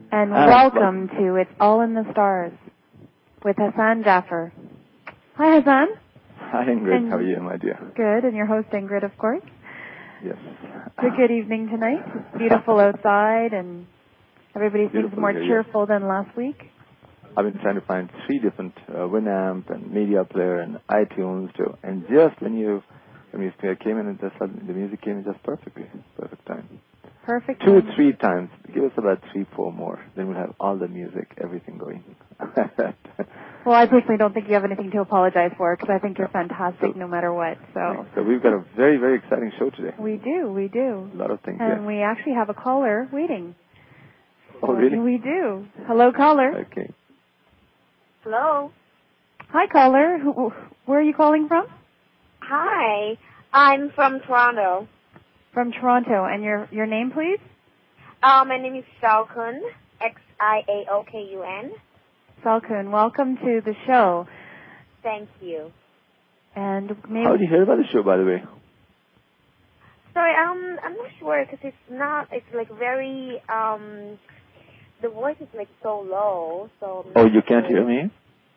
And welcome to It's All in the Stars with Hassan Jaffer. Hi, Hassan. Hi, Ingrid. How are you, my dear? Good, and your host, Ingrid, of course. Yes. It's a good evening tonight. It's beautiful outside, and everybody seems more cheerful than last week. I've been trying to find 3 different Winamp and media player and iTunes too. And just when you came in, and just the music came in just perfectly. Perfect time. Perfect. 2 or 3 times. Give us about 3, 4 more. Then we'll have all the music, everything going. Well, I personally don't think you have anything to apologize for because I think you're fantastic no matter what. So we've got a very, very exciting show today. We do. A lot of things, and we actually have a caller waiting. Oh, really? We do. Hello, caller. Okay. Hello. Hi, caller. Where are you calling from? Hi. I'm from Toronto. From Toronto. And your name, please? My name is Xiaokun, Xiaokun. Xiaokun, welcome to the show. Thank you. And maybe... How did you hear about the show, by the way? Sorry, I'm not sure because it's like very, the voice is like so low, so... Oh, you can't hear me?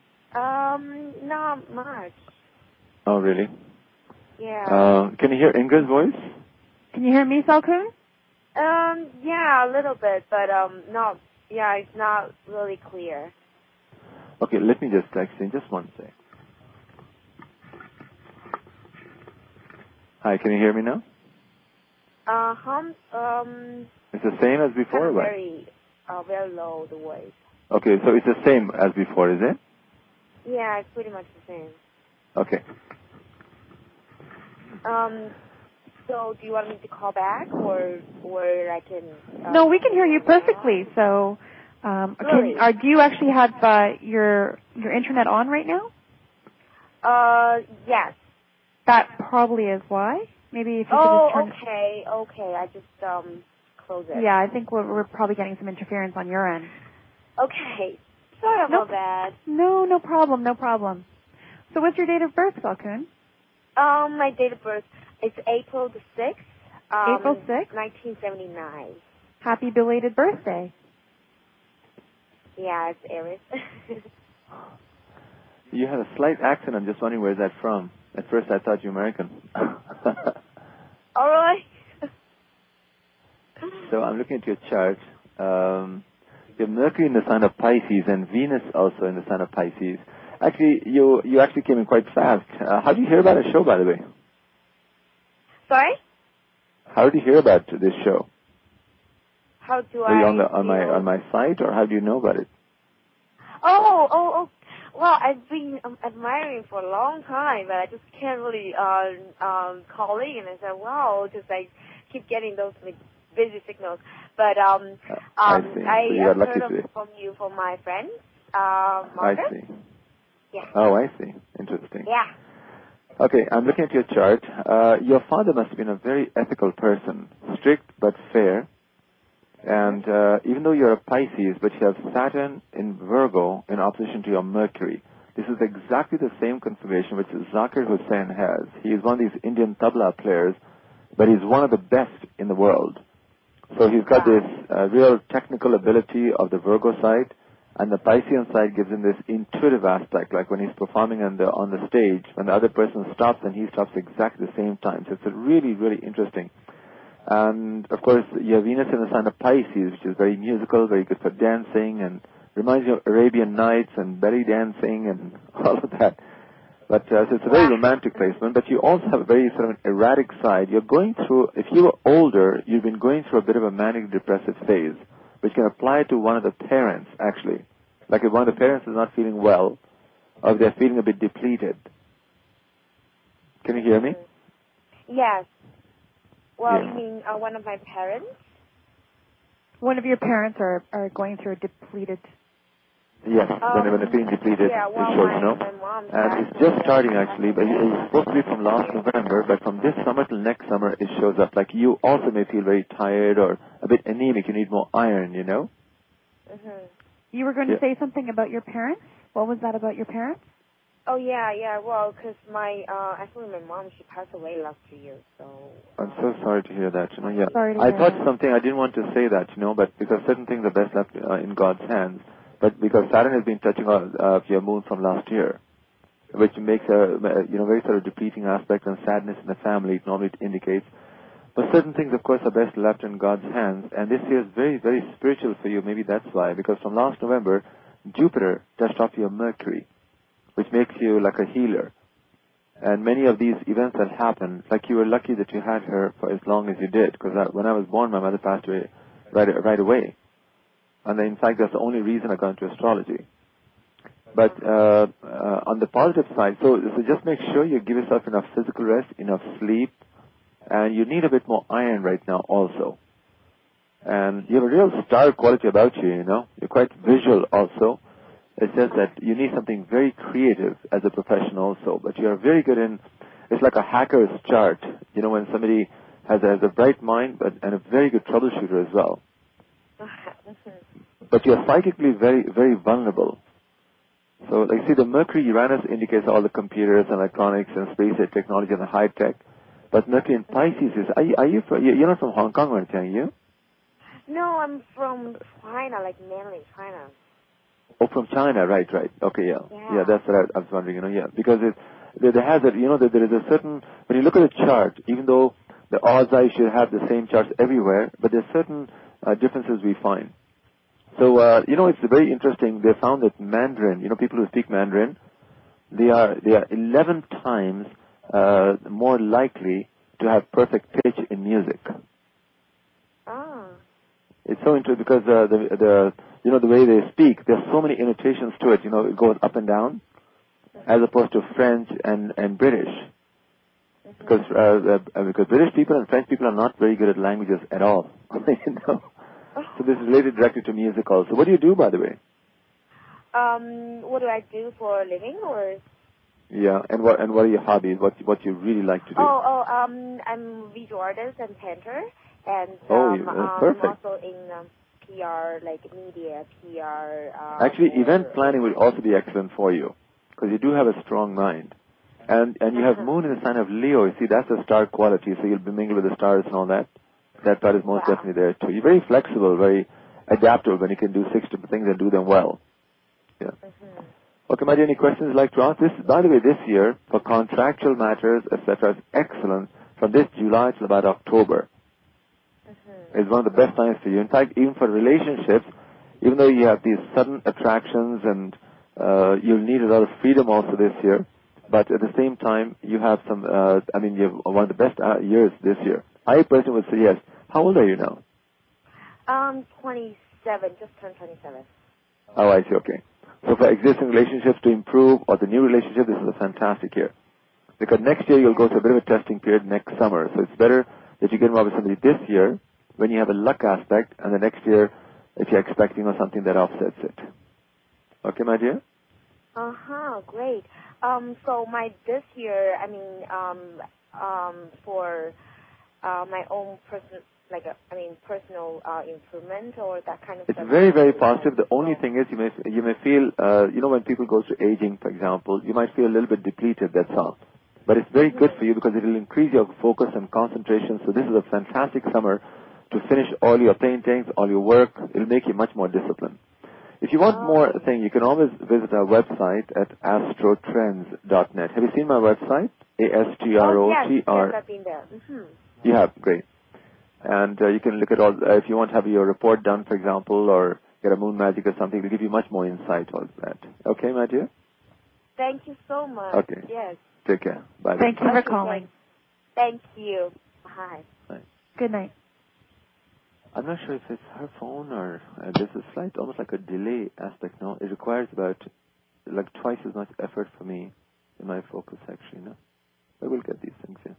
Not much. Oh, really? Yeah. Can you hear Ingrid's voice? Can you hear me, Xiaokun? Yeah, a little bit, but, it's not really clear. Okay, let me just text in just one sec. Hi, can you hear me now? It's the same as before, right? Very low, the voice. Okay, so it's the same as before, is it? Yeah, it's pretty much the same. Okay. So do you want me to call back or I can... No, we can hear you perfectly, so... really? Do you actually have your internet on right now? Yes. That probably is why. Maybe if you could just turn okay. I just close it. Yeah, I think we're probably getting some interference on your end. Okay. Sorry about that. No problem. So what's your date of birth, Xiaokun? My date of birth is April the 6th. April 6th? 1979. Happy belated birthday. Yeah, it's Aries. You have a slight accent. I'm just wondering where's that from. At first I thought you were American. All right. So I'm looking at your chart. You have Mercury in the sign of Pisces and Venus also in the sign of Pisces. Actually, you actually came in quite fast. How did you hear about the show, by the way? Sorry? How did you hear about this show? How do Were you on my site, or how do you know about it? Oh. Well, I've been admiring for a long time, but I just can't really call in. And said, wow, just I keep getting those like, busy signals. But I see. So you got lucky today. from you from my friend, I Margaret. see. Yeah. Oh, I see. Interesting. Yeah. Okay, I'm looking at your chart. Your father must have been a very ethical person, strict but fair. And even though you're a Pisces, but you have Saturn in Virgo in opposition to your Mercury. This is exactly the same configuration which Zakir Hussain has. He is one of these Indian tabla players, but he's one of the best in the world. So he's got this real technical ability of the Virgo side, and the Piscean side gives him this intuitive aspect, like when he's performing on the stage, when the other person stops and he stops exactly the same time. So it's a really, really interesting. And, of course, you have Venus in the sign of Pisces, which is very musical, very good for dancing, and reminds you of Arabian Nights and belly dancing and all of that. But so it's a very romantic placement, but you also have a very sort of an erratic side. You're going through, if you were older, you've been going through a bit of a manic-depressive phase, which can apply to one of the parents, actually. Like if one of the parents is not feeling well, or if they're feeling a bit depleted. Can you hear me? Yes. Well, you mean one of my parents? One of your parents are going through a depleted... Yes, when they're feeling depleted, it shows, my mom. And it's just starting, actually, but it's supposed to be from last November, but from this summer till next summer, it shows up. Like you also may feel very tired or a bit anemic. You need more iron, you know? Mm-hmm. You were going to say something about your parents? What was that about your parents? Oh, yeah. Well, because actually my mom, she passed away last year, so. I'm so sorry to hear that. Yeah. Sorry to I hear thought that. something, I didn't want to say that, but because certain things are best left in God's hands. But because Saturn has been touching your moon from last year, which makes a very sort of depleting aspect and sadness in the family, it normally indicates. But certain things, of course, are best left in God's hands. And this year is very, very spiritual for you. Maybe that's why. Because from last November, Jupiter touched off your Mercury, which makes you like a healer. And many of these events that happen, like you were lucky that you had her for as long as you did. Because when I was born, my mother passed away right away. And in fact, that's the only reason I got into astrology. But on the positive side, so just make sure you give yourself enough physical rest, enough sleep, and you need a bit more iron right now also. And you have a real star quality about you, You're quite visual also. It's just that you need something very creative as a professional also. But you're very good it's like a hacker's chart, when somebody has a bright mind and a very good troubleshooter as well. But you're psychically very, very vulnerable. So, like, see, the Mercury-Uranus indicates all the computers and electronics and space technology and the high tech. But Mercury in Pisces you're not from Hong Kong or anything, are you? No, I'm from China, like mainland China. Oh, from China, right. Okay, yeah. Yeah, that's what I was wondering, because there has there is a certain, when you look at a chart, even though the odds are you should have the same charts everywhere, but there's certain differences we find. So, it's very interesting. They found that Mandarin, people who speak Mandarin, they are 11 times more likely to have perfect pitch in music. Ah. It's so interesting because the way they speak, there's so many annotations to it. It goes up and down, as opposed to French and British. Because British people and French people are not very good at languages at all. So this is related directly to music also. What do you do, by the way? What do I do for a living, or? Yeah, and what are your hobbies? What you really like to do? I'm visual artist and painter, and perfect. I'm also in PR, like media PR. Actually, event planning would also be excellent for you, because you do have a strong mind, and you have Moon in the sign of Leo. You see, that's a star quality, so you'll be mingled with the stars and all that. That part is most definitely there too. You're very flexible, very adaptable when you can do 6 different things and do them well. Yeah. Okay, my dear, any questions you'd like to ask? By the way, this year, for contractual matters, etc., is excellent from this July till about October. It's one of the best times for you. In fact, even for relationships, even though you have these sudden attractions and you'll need a lot of freedom also this year, but at the same time, you have you have one of the best years this year. I personally would say yes. How old are you now? 27, just turned 27. Oh, I see, okay. So for existing relationships to improve or the new relationship, this is a fantastic year. Because next year you'll go through a bit of a testing period next summer. So it's better that you get involved with somebody this year when you have a luck aspect, and the next year if you're expecting something that offsets it. Okay, my dear? Great. So this year, for my own personal improvement or that kind of stuff. It's very, very positive. The only thing is you may feel, when people go through aging, for example, you might feel a little bit depleted, that's all. But it's very good for you because it will increase your focus and concentration. So this is a fantastic summer to finish all your paintings, all your work. It will make you much more disciplined. If you want more thing, you can always visit our website at astrotrends.net. Have you seen my website? ASTROTR. Yes, I've been there. You have, great. And you can look at all, if you want to have your report done, for example, or get a moon magic or something, it'll give you much more insight on that. Okay, my dear? Thank you so much. Okay. Yes. Take care. Bye. Thank you for calling. Thank you. Bye. Good night. I'm not sure if it's her phone or there's a slight, almost like a delay aspect. No, it requires about twice as much effort for me in my focus, actually. No, but we'll get these things in.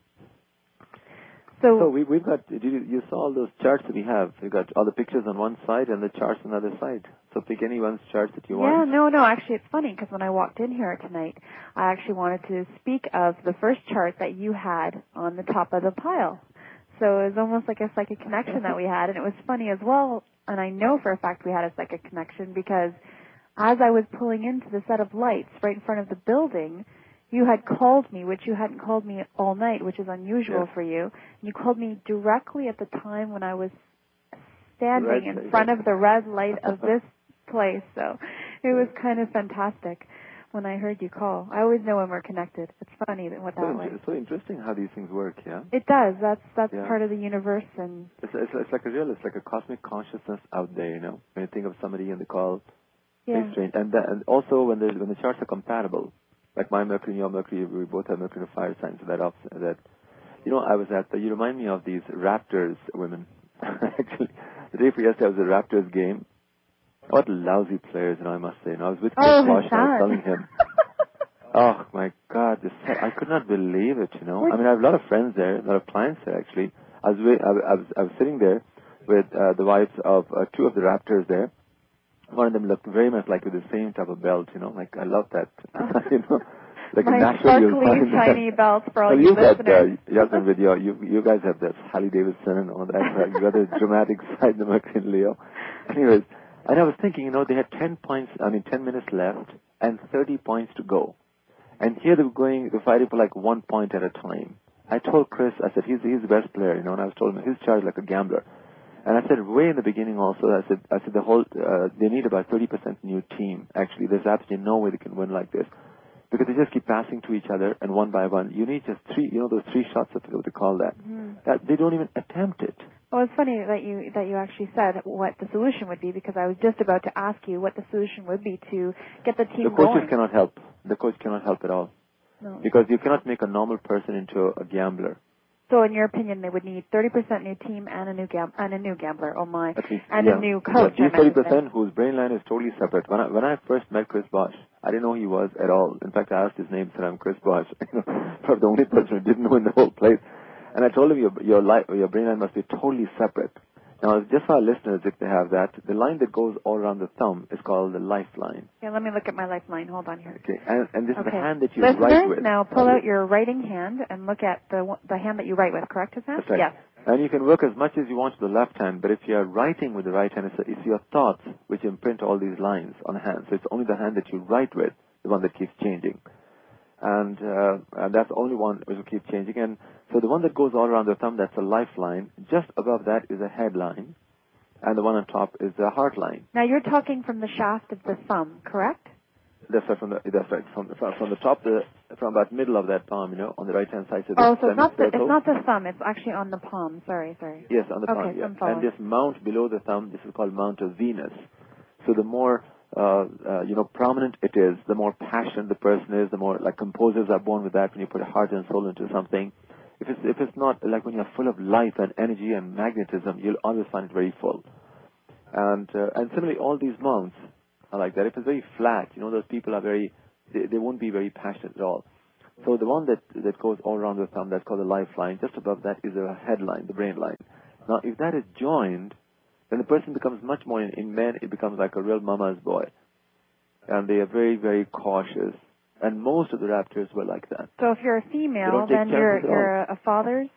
So we've got. You saw all those charts that we have. We've got all the pictures on one side and the charts on the other side. So pick anyone's chart that you want. Yeah, no. Actually, it's funny because when I walked in here tonight, I actually wanted to speak of the first chart that you had on the top of the pile. So it was almost like a psychic connection that we had, and it was funny as well. And I know for a fact we had a psychic connection because as I was pulling into the set of lights right in front of the building, you had called me, which you hadn't called me all night, which is unusual for you. And you called me directly at the time when I was standing in front of the red light of this place. So it was kind of fantastic when I heard you call. I always know when we're connected. It's funny that what that way. It's so interesting how these things work, yeah? It does. That's part of the universe. And it's like a cosmic consciousness out there, you know, when you think of somebody in the call. Very strange. And also when the charts are compatible, like my Mercury and your Mercury, we both have Mercury in the fire sign, so that you know, I was you remind me of these Raptors women. Actually, the day before yesterday, I was at a Raptors game. What lousy players, I must say. I was with Chris Bosh, and I was telling him, oh my God, I could not believe it, you know. I mean, I have a lot of friends there, a lot of clients there, actually. I was sitting there with the wives of two of the Raptors there. One of them looked very much like with the same type of belt, you know. Like, I love that, you know. Like my a natural sparkly, shiny belts for all you listeners. You have with you guys have that Harley Davidson and all that. You got the dramatic side, the Mercury and Leo. Anyways, and I was thinking, you know, they had 10 minutes left and 30 points to go. And here they're fighting for like 1 point at a time. I told Chris, I said, he's the best player, you know, and I was told him he's charged like a gambler. And I said way in the beginning also, I said they need about 30% new team. Actually, there's absolutely no way they can win like this. Because they just keep passing to each other, and one by one, you need just three, you know, those 3 shots, I forget what they call that. That they don't even attempt it. Well, it's funny that you actually said what the solution would be, because I was just about to ask you what the solution would be to get the team going. The coaches cannot help. The coach cannot help at all. No. Because you cannot make a normal person into a gambler. So, in your opinion, they would need 30% new team and a new gambler. Oh my! And a new coach. These 30% whose brain line is totally separate. When I first met Chris Bosh, I didn't know who he was at all. In fact, I asked his name, said I'm Chris Bosh. Probably the only person who didn't know in the whole place. And I told him your brain line must be totally separate. Now, just for our listeners, if they have that, the line that goes all around the thumb is called the lifeline. Yeah, let me look at my lifeline. Hold on here. Okay, and this is the hand that you Listeners, write with. now pull out your writing hand and look at the hand that you write with, correct, Hassan? That's right. Yes. And you can work as much as you want to the left hand, but if you are writing with the right hand, it's your thoughts which imprint all these lines on a hand. So it's only the hand that you write with, the one that keeps changing. And that's the only one which will keep changing. And so the one that goes all around the thumb, that's a lifeline. Just above that is a headline. And the one on top is the heart line. Now you're talking from the shaft of the thumb, correct? That's right. From the top, from about middle of that palm, you know, on the right hand side. So it's not the thumb. It's actually on the palm. Sorry. Yes, on the palm. Okay, yeah. I'm and this mount below the thumb, this is called Mount of Venus. So the more prominent it is, the more passionate the person is. The more like composers are born with that. When you put heart and soul into something, if it's not like when you're full of life and energy and magnetism, you'll always find it very full. And similarly, all these mounts are like that. If it's very flat, you know, those people are they won't be very passionate at all. So the one that goes all around the thumb, that's called the lifeline. Just above that is a headline, the brain line. Now, if that is joined, then the person becomes much more, in men, it becomes like a real mama's boy. And they are very, very cautious. And most of the Raptors were like that. So if you're a female, then you're a father's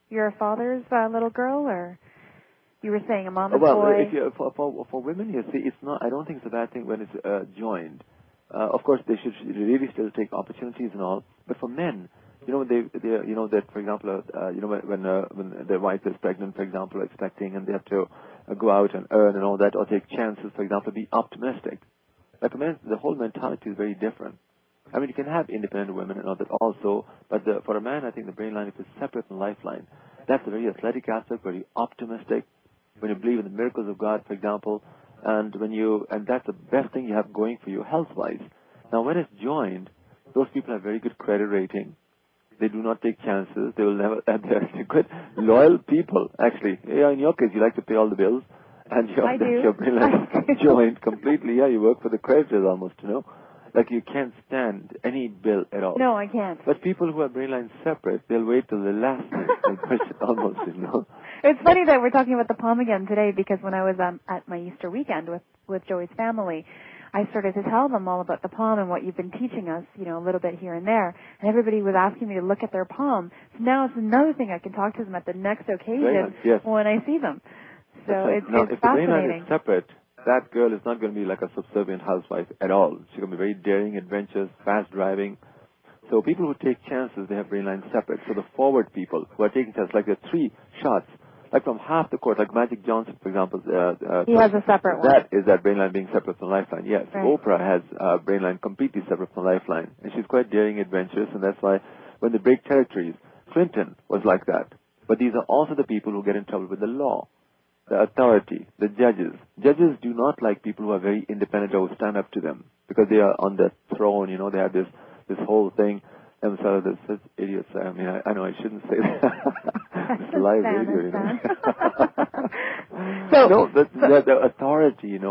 little girl, or you were saying a mama's boy? For women, you see, it's not. I don't think it's a bad thing when it's joined. Of course, they should really still take opportunities and all. But for men, you know, they you know that, for example, when their wife is pregnant, for example, or expecting, and they have to go out and earn and all that, or take chances, for example, be optimistic. Like men, the whole mentality is very different. I mean, you can have independent women and all that also, but for a man, I think the brain line is separate from lifeline. That's a very athletic aspect, very optimistic. When you believe in the miracles of God, for example, and that's the best thing you have going for you health-wise. Now, when it's joined, those people have very good credit rating. They do not take chances. They will never. They're good, loyal people. Actually, yeah. In your case, you like to pay all the bills, and your brain line is joined completely. Yeah, you work for the creditors almost, you know. Like you can't stand any bill at all. No, I can't. But people who have brain lines separate, they'll wait till the last minute almost, you know. It's funny that we're talking about the palm again today, because when I was at my Easter weekend with Joey's family, I started to tell them all about the palm and what you've been teaching us, you know, a little bit here and there. And everybody was asking me to look at their palm. So now it's another thing I can talk to them at the next occasion when I see them. So it's if fascinating. the brain line is separate, that girl is not going to be like a subservient housewife at all. She's going to be very daring, adventurous, fast driving. So people who take chances, they have brain lines separate. So the forward people who are taking chances, like there are 3 shots, like from half the court, like Magic Johnson, for example. He has a separate one. That is that brain line being separate from lifeline. Yes, right. Oprah has a brain line completely separate from lifeline. And she's quite daring, adventurous, and that's why when they break territories, Clinton was like that. But these are also the people who get in trouble with the law, the authority, the judges. Judges do not like people who are very independent or who stand up to them because they are on the throne, they have this whole thing. And so there's such idiots. I mean, I know I shouldn't say that. It's live radio, the authority,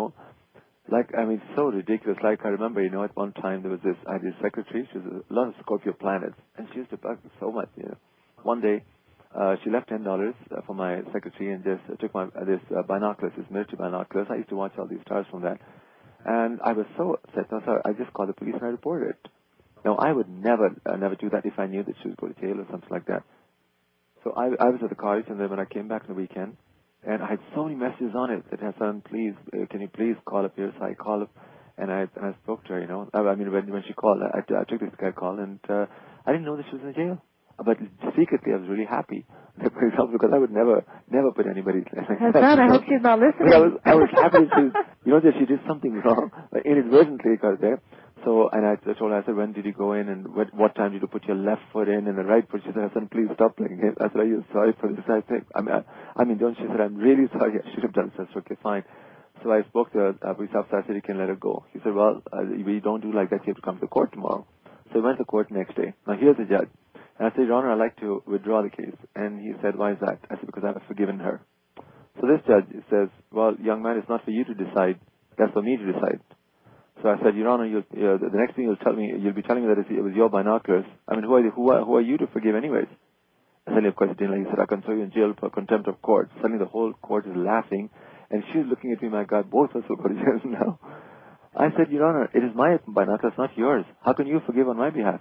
like, I mean, so ridiculous. Like, I remember, at one time there was I had this secretary. She was a lot of Scorpio planets, and she used to bug me so much, One day, she left $10 for my secretary and just took this binoculars, this military binoculars. I used to watch all these stars from that. And I was so upset. So I just called the police and I reported it. Now, I would never do that if I knew that she would go to jail or something like that. So I was at the college, and then when I came back on the weekend, and I had so many messages on it that, Hassan, please, can you please call up here? So I called up, and I spoke to her, I mean, when she called, I took this guy call, and I didn't know that she was in jail. But secretly, I was really happy, for example, because I would never put anybody. Hassan, I hope she's not listening. I was happy that she did something wrong, inadvertently got there. So, and I told her, I said, when did you go in and what time did you put your left foot in and the right foot? She said, Hassan, please stop playing it. I said, are you sorry for this? I said, she said, I'm really sorry. I should have done this. I said, okay, fine. So I spoke to the police officer. I said, you can let her go. He said, well, we don't do like that. You have to come to court tomorrow. So I went to court next day. Now, here's the judge. And I said, Your Honor, I'd like to withdraw the case. And he said, why is that? I said, because I've forgiven her. So this judge says, well, young man, it's not for you to decide. That's for me to decide. So I said, Your Honor, the next thing you'll be telling me that it was your binoculars. I mean, who are you to forgive anyways? Suddenly, of course, it didn't like. He said, I can throw you in jail for contempt of court. Suddenly, the whole court is laughing, and she's looking at me, my God, both of us will go to jail now. I said, Your Honor, it is my binoculars, not yours. How can you forgive on my behalf?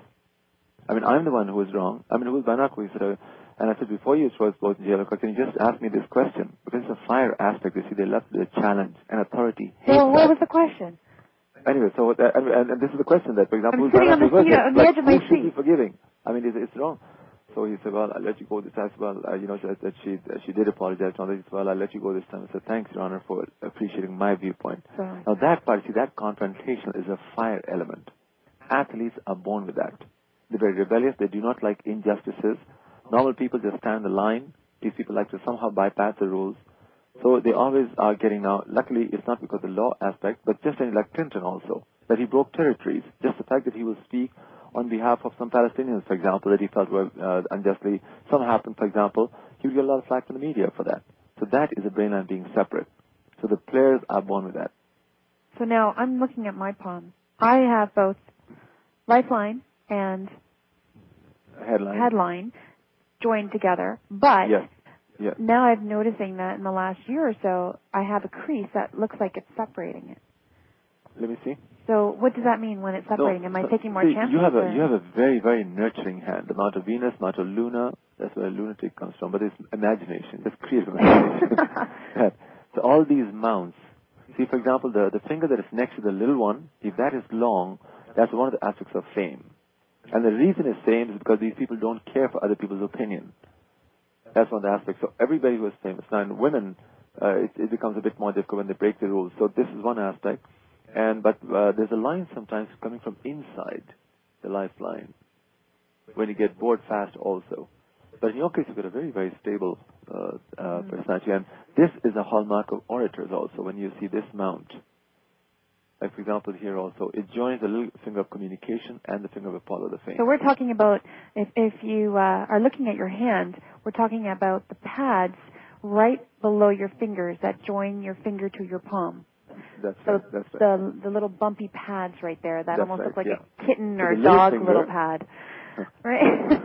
I mean, I'm the one who was wrong. I mean, who was binoculars? He said, and I said, before you throw us both in jail, can you just ask me this question? Because it's a fire aspect. You see, they love the challenge and authority. Well, what was the question? Anyway, so and this is the question that, for example, I'm sitting on the edge of my seat. Who should be forgiving? I mean, it's wrong. So he said, well, I'll let you go this time. Well, that she did apologize. He said, well, I'll let you go this time. I said, thanks, Your Honor, for appreciating my viewpoint. Right. Now that part, see, that confrontation is a fire element. Athletes are born with that. They're very rebellious. They do not like injustices. Normal people just stand the line. These people like to somehow bypass the rules. So they always are getting now, luckily it's not because of the law aspect, but just like Clinton also, that he broke territories. Just the fact that he will speak on behalf of some Palestinians, for example, that he felt were unjustly. Some happened, for example, he would get a lot of flack from the media for that. So that is a brain line being separate. So the players are born with that. So now I'm looking at my palm. I have both lifeline and headline joined together, but yes. Now I'm noticing that in the last year or so, I have a crease that looks like it's separating it. Let me see. So what does that mean when it's separating? Am I taking more chances? You have a very, very nurturing hand. The amount of Venus, amount of Luna, that's where lunatic comes from. But it's imagination, just creative imagination. So all these mounts. See, for example, the finger that is next to the little one, if that is long, that's one of the aspects of fame. And the reason it's fame is because these people don't care for other people's opinion. That's one of the aspects. So everybody was famous. Now in women, it becomes a bit more difficult when they break the rules. So this is one aspect. But there's a line sometimes coming from inside the lifeline when you get bored fast also. But in your case, you've got a very, very stable personality. And this is a hallmark of orators also when you see this mount. Like, for example, here also, it joins the little finger of communication and the finger of Apollo, the fame. So we're talking about, if you are looking at your hand, we're talking about the pads right below your fingers that join your finger to your palm. That's so right. That's right. The little bumpy pads right there that almost look like a kitten so or a dog little pad. Right?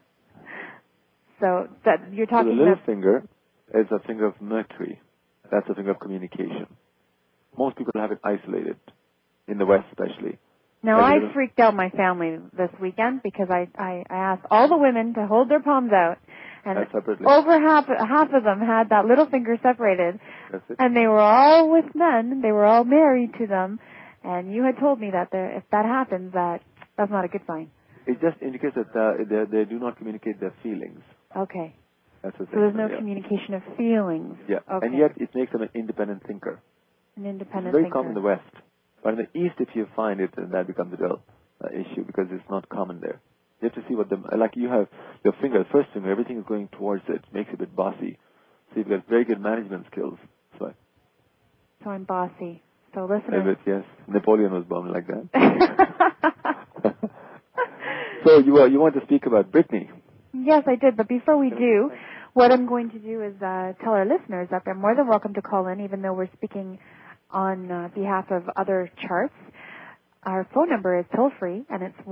So that you're talking about... the little finger is a finger of Mercury. That's a finger of communication. Most people have it isolated, in the West especially. Now, I freaked out my family this weekend because I asked all the women to hold their palms out, and over half of them had that little finger separated. That's it. And they were all with men. They were all married to them. And you had told me that if that happens, that's not a good sign. It just indicates that they do not communicate their feelings. Okay. That's the thing. So there's no communication of feelings. Yeah. Okay. And yet it makes them an independent thinker. An independent It's very thinker. common in the West. But in the East, if you find it, then that becomes a real issue because it's not common there. You have to see like you have your finger, first finger, everything is going towards it. Makes it a bit bossy. So you've got very good management skills. So I'm bossy. So listeners. Yes. Napoleon was born like that. So you want to speak about Brittany? Yes, I did. But before we do, what I'm going to do is tell our listeners that they're more than welcome to call in, even though we're speaking on behalf of other charts. Our phone number is toll-free, and it's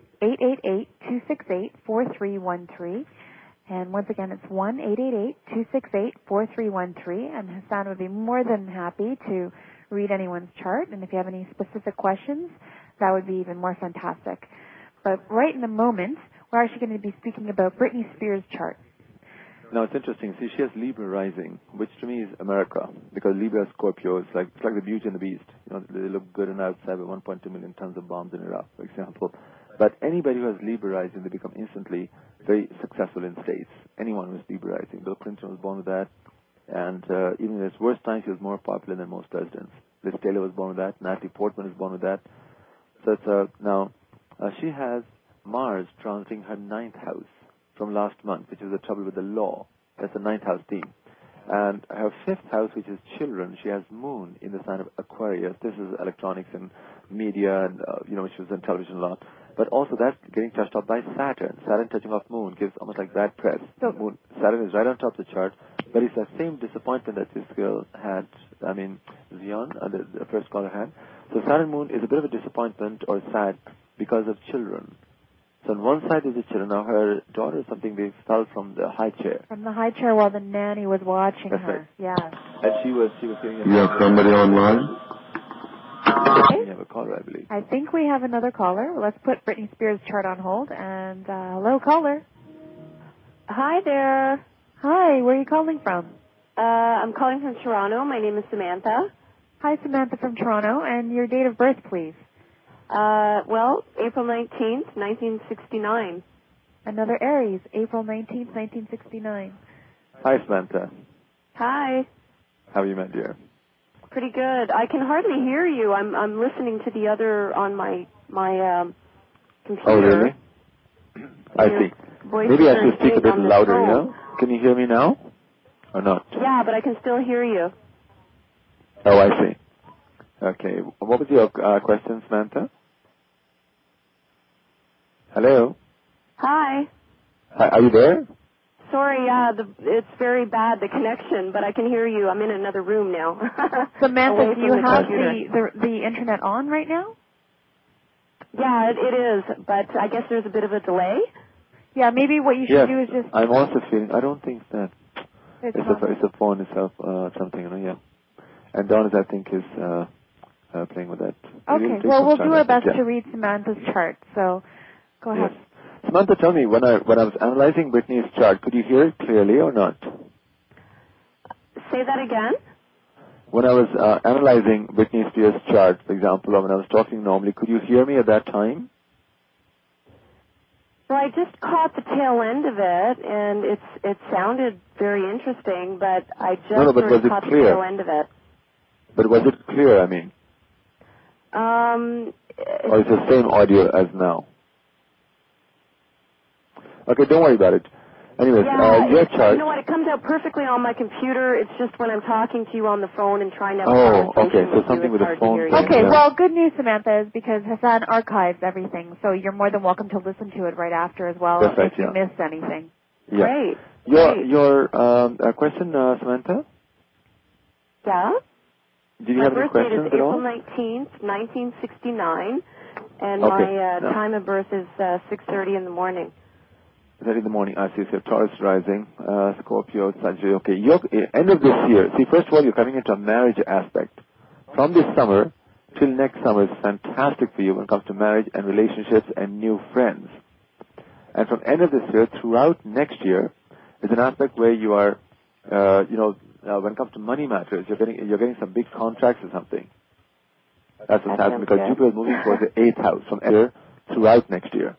1-888-268-4313. And once again, it's 1-888-268-4313. And Hassan would be more than happy to read anyone's chart. And if you have any specific questions, that would be even more fantastic. But right in the moment, we're actually going to be speaking about Britney Spears' chart. Now, it's interesting. See, she has Libra rising, which to me is America, because Libra Scorpio is it's like the Beauty and the Beast. You know, they look good on outside with 1.2 million tons of bombs in Iraq, for example. But anybody who has Libra rising, they become instantly very successful in states. Anyone who has Libra rising. Bill Clinton was born with that, and even in his worst times, he was more popular than most presidents. Liz Taylor was born with that. Natalie Portman is born with that. So it's now she has Mars transiting her 9th house from last month, which is the trouble with the law. That's the 9th house theme. And her 5th house, which is children, she has Moon in the sign of Aquarius. This is electronics and media, and she was on television a lot. But also that's getting touched off by Saturn. Saturn touching off Moon gives almost like bad press. Saturn is right on top of the chart, but it's that same disappointment that this girl had, Zion, the first caller had. So Saturn Moon is a bit of a disappointment or sad because of children. So on one side is the children. Now her daughter, something they fell from the high chair. From the high chair while the nanny was watching That's her. Right. Yeah. And she was getting. You have somebody online? We have a caller, I believe. I think we have another caller. Let's put Britney Spears' chart on hold. And hello, caller. Hi there. Hi. Where are you calling from? I'm calling from Toronto. My name is Samantha. Hi, Samantha from Toronto. And your date of birth, please. April 19th, 1969. Another Aries, April 19th, 1969. Hi, Samantha. Hi. How are you, my dear? Pretty good. I can hardly hear you. I'm listening to the other on my computer. Oh, really? I see. Maybe I should speak a bit louder, yeah? Can you hear me now? Or not? Yeah, but I can still hear you. Oh, I see. Okay. What was your question, Samantha? Hello? Hi. Are you there? Sorry, it's very bad, the connection, but I can hear you. I'm in another room now. Samantha, do you have the internet on right now? Yeah, it is, but I guess there's a bit of a delay. Yeah, maybe what you should do is just... I'm also feeling... I don't think that... It's a phone itself, something, yeah. And Don, I think, is playing with that. Okay, well, we'll do our best to read Samantha's chart, so go ahead. Yes. Samantha, tell me, when I was analyzing Britney's chart, could you hear it clearly or not? Say that again? When I was analyzing Britney Spears' chart, for example, or when I was talking normally, could you hear me at that time? Well, I just caught the tail end of it, and it sounded very interesting, but I just caught the tail end of it. But was it clear, I mean? Or is it the same audio as now? Okay, don't worry about it. Anyways, your chart... You know what, it comes out perfectly on my computer. It's just when I'm talking to you on the phone and trying to have a conversation okay, so something with the phone thing. Okay, well, good news, Samantha, is because Hassan archives everything, so you're more than welcome to listen to it right after as well if you missed anything. Yeah. Great. Your question, Samantha? Yeah? Did you have any questions at all? My birth date is April 19th, 1969, and my time of birth is 6:30 in the morning. 6:30 in the morning. I see. So Taurus rising, Scorpio, Sagittarius. Okay. End of this year. See, first of all, you're coming into a marriage aspect. From this summer till next summer is fantastic for you when it comes to marriage and relationships and new friends. And from end of this year throughout next year is an aspect where you are, when it comes to money matters, you're getting some big contracts or something. That's what's happening because Jupiter is moving towards the 8th house from here throughout next year.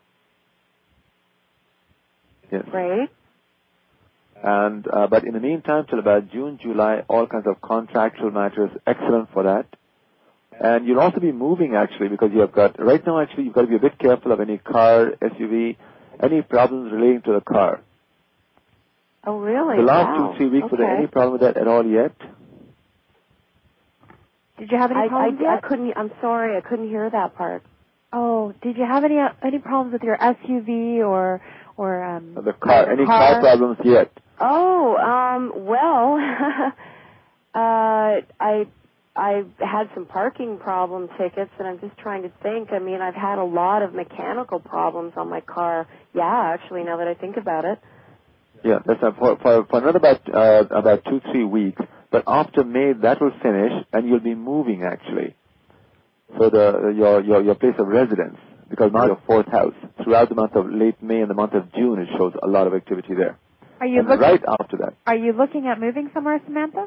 Yes. Great. And but in the meantime, till about June, July, all kinds of contractual matters, excellent for that. And you'll also be moving actually because you have got right now. Actually, you've got to be a bit careful of any car, SUV, any problems relating to the car. Oh, really? The last 2-3 weeks, were there any problem with that at all yet? Did you have any problems yet? I'm sorry, I couldn't hear that part. Oh, did you have any problems with your SUV or the car? Any car problems yet? Oh, well, I had some parking problem tickets, and I'm just trying to think. I mean, I've had a lot of mechanical problems on my car. Yeah, actually, now that I think about it. Yeah, that's for another about 2-3 weeks. But after May, that will finish, and you'll be moving actually. So your place of residence, because now your 4th house. Throughout the month of late May and the month of June, it shows a lot of activity there. Right after that. Are you looking at moving somewhere, Samantha?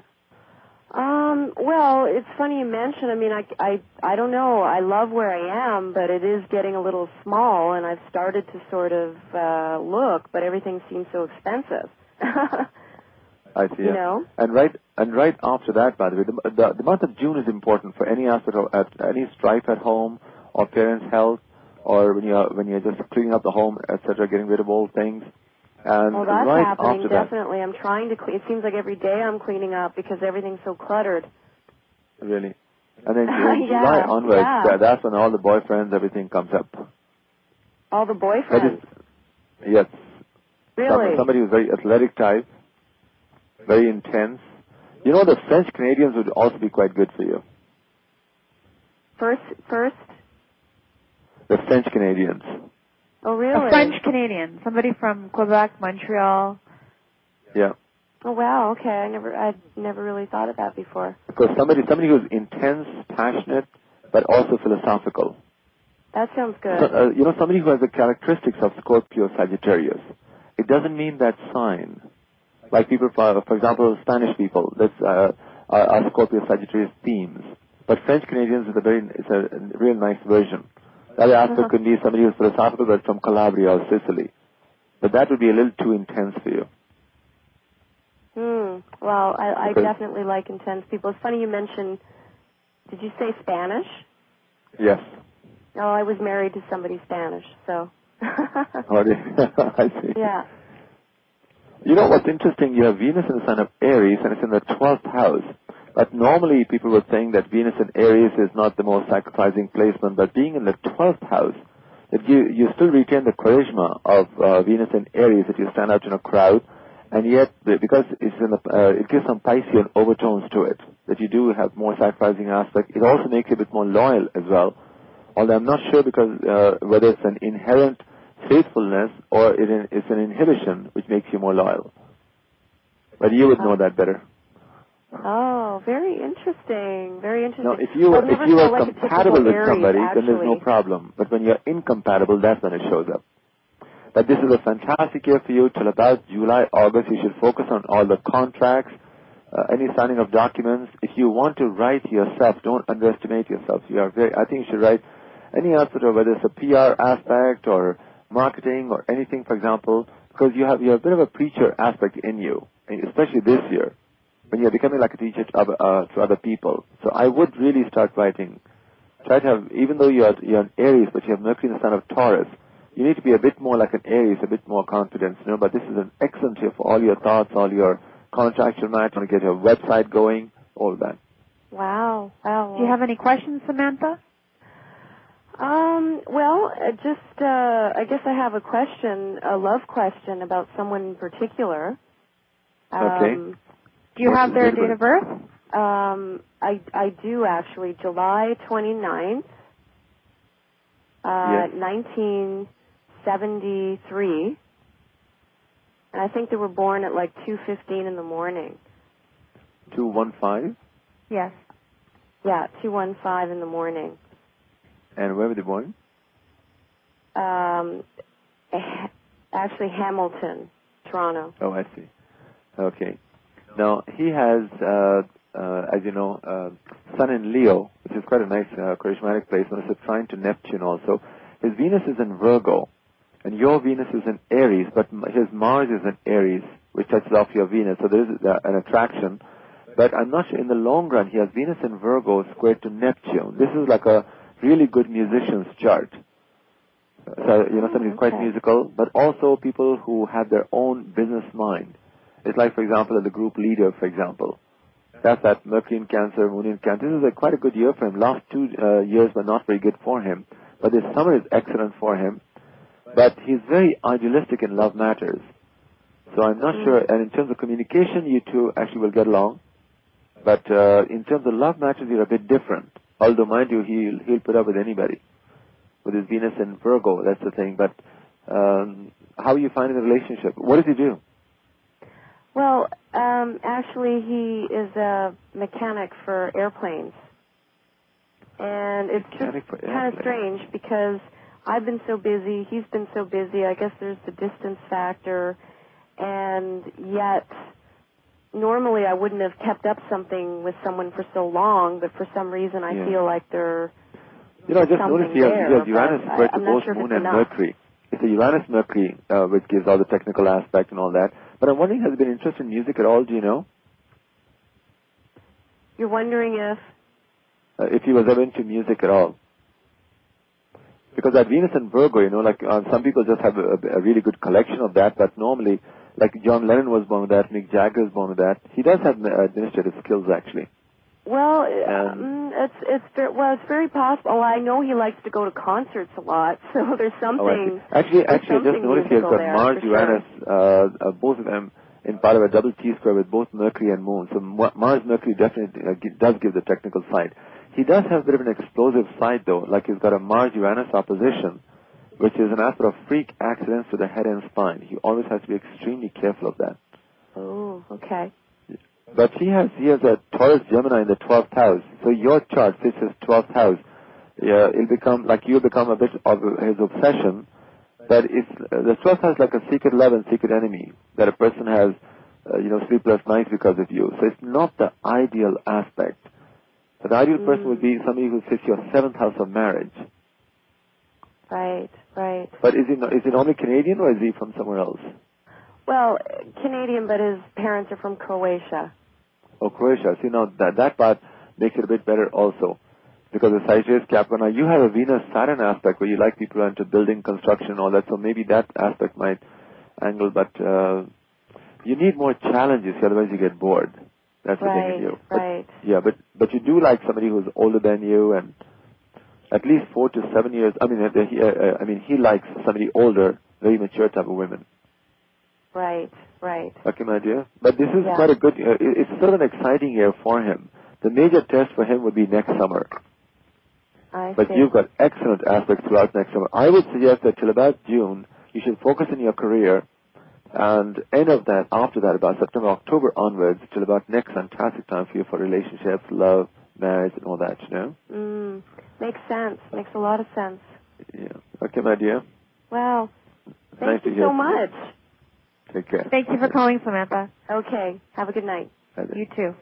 Well, it's funny you mention. I mean, I don't know. I love where I am, but it is getting a little small, and I've started to sort of look, but everything seems so expensive. I see. You know? And right after that, by the way, the month of June is important for any aspect of any strife at home, or parents' health, or when you're just cleaning up the home, etc., getting rid of old things. And well, that's right happening, after definitely. I'm trying to clean. It seems like every day I'm cleaning up because everything's so cluttered. Really? And then July onwards, that's when all the boyfriends, everything comes up. All the boyfriends? Yes. Really? Somebody who's very athletic type, very intense. You know, the French Canadians would also be quite good for you. First? The French Canadians. Oh, really? A French Canadian, somebody from Quebec, Montreal. Yeah. Oh, wow. Okay, I'd never really thought of that before. Because somebody who's intense, passionate, but also philosophical. That sounds good. So, somebody who has the characteristics of Scorpio, Sagittarius. It doesn't mean that sign. Like people, for example, Spanish people, that's are Scorpio, Sagittarius themes. But French Canadians is a real nice version. The other aspect could be somebody who's philosophical, but from Calabria or Sicily. But that would be a little too intense for you. Well, I definitely like intense people. It's funny you mentioned, did you say Spanish? Yes. No, I was married to somebody Spanish, so. I see. Yeah. You know what's interesting? You have Venus in the sign of Aries, and it's in the 12th house. But normally people would think that Venus in Aries is not the most sacrificing placement, but being in the 12th house, you still retain the charisma of Venus in Aries, that you stand out in a crowd, and yet because it gives some Piscean overtones to it, that you do have more sacrificing aspect. It also makes you a bit more loyal as well. Although I'm not sure because whether it's an inherent faithfulness or it's an inhibition which makes you more loyal. But you would know that better. Oh, very interesting. Very interesting. Now, if you are compatible with somebody, then there's no problem. But when you're incompatible, that's when it shows up. But this is a fantastic year for you till about July, August. You should focus on all the contracts, any signing of documents. If you want to write yourself, don't underestimate yourself. I think you should write any aspect of whether it's a PR aspect or marketing or anything, for example, because you have a bit of a preacher aspect in you, especially this year, when you're becoming like a teacher to other people. So I would really start writing. Try to have, even though you're an Aries, but you have Mercury in the sign of Taurus, you need to be a bit more like an Aries, a bit more confidence, but this is an excellent year for all your thoughts, all your contractual matters, to get your website going, all that. Wow. Do you have any questions, Samantha? Well, I guess I have a love question about someone in particular. Okay. Do you have their date of birth? I do actually. July 29th, 1973. And I think they were born at like 2:15 in the morning. 2:15? Yes. Yeah, 2:15 in the morning. And where were they born? Actually, Hamilton, Toronto. Oh, I see. Okay. Now, he has, as you know, Sun in Leo, which is quite a nice charismatic placement. It's a trine to Neptune also. His Venus is in Virgo, and your Venus is in Aries, but his Mars is in Aries, which touches off your Venus. So there is an attraction. But I'm not sure, in the long run, he has Venus in Virgo squared to Neptune. This is like a really good musician's chart. So, somebody who's quite musical, but also people who have their own business mind. It's like, for example, the group leader, for example. That's that Mercury in Cancer, Moon in Cancer. This is quite a good year for him. Last 2 years were not very good for him. But this summer is excellent for him. But he's very idealistic in love matters. So I'm not sure. And in terms of communication, you two actually will get along. But in terms of love matters, you're a bit different. Although, mind you, he'll put up with anybody. With his Venus in Virgo, that's the thing. But how are you finding the relationship? What does he do? Well, actually, he is a mechanic for airplanes. And it's just kind of strange because I've been so busy, he's been so busy. I guess there's the distance factor. And yet, normally I wouldn't have kept up something with someone for so long, but for some reason I feel like there I just noticed he has Uranus squared to both Moon and Mercury. It's a Uranus-Mercury, which gives all the technical aspect and all that. But I'm wondering, has he been interested in music at all? Do you know? You're wondering if he was ever into music at all. Because that Venus in Virgo, some people just have a really good collection of that, but normally, like John Lennon was born with that, Mick Jagger was born with that. He does have administrative skills, actually. Well, it's very possible. Oh, I know he likes to go to concerts a lot, so there's something. Actually, I just noticed he has got Mars, Uranus, both of them in part of a double T-square with both Mercury and Moon. So Mars, Mercury definitely does give the technical side. He does have a bit of an explosive side, though, like he's got a Mars-Uranus opposition, which is an aspect of freak accidents to the head and spine. He always has to be extremely careful of that. Oh, okay. But he has a Taurus Gemini in the 12th house. So your chart fits his 12th house. You'll become a bit of his obsession. But the 12th house is like a secret love and secret enemy that a person has, sleepless nights because of you. So it's not the ideal aspect. But the ideal person would be somebody who fits your 7th house of marriage. Right. But is he normally Canadian or is he from somewhere else? Well, Canadian, but his parents are from Croatia. Oh, Croatia. See, now that part makes it a bit better also. Because the Sagittarius Capricorn, now you have a Venus-Saturn aspect where you like people who are into building, construction and all that, so maybe that aspect might angle, but you need more challenges, otherwise you get bored. That's the thing in you. Right. But you do like somebody who's older than you and at least 4 to 7 years. He likes somebody older, very mature type of women. Right. Okay, my dear. But this is quite a good, it's sort of an exciting year for him. The major test for him would be next summer. But you've got excellent aspects throughout next summer. I would suggest that till about June, you should focus on your career, and after that, about September, October onwards, till about next fantastic time for you for relationships, love, marriage, and all that, Makes sense. Makes a lot of sense. Yeah. Okay, my dear. Wow. Thank you so much. Take care. Thank you for calling, Samantha. Okay. Have a good night. You too.